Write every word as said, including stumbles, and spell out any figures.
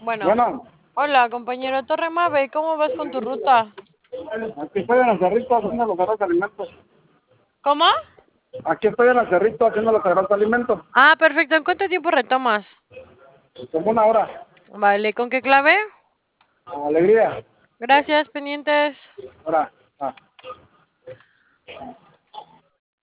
Bueno, Bueno, hola compañero Torre Mave, ¿cómo vas con tu ruta? aquí estoy en el cerrito haciendo los sagrados alimentos. ¿Cómo? Aquí estoy en el cerrito haciendo los sagrados alimentos. Ah, perfecto. ¿En cuánto tiempo retomas? Como una hora. Vale, ¿con qué clave? Alegría. Gracias, pendientes. Ahora. Ah.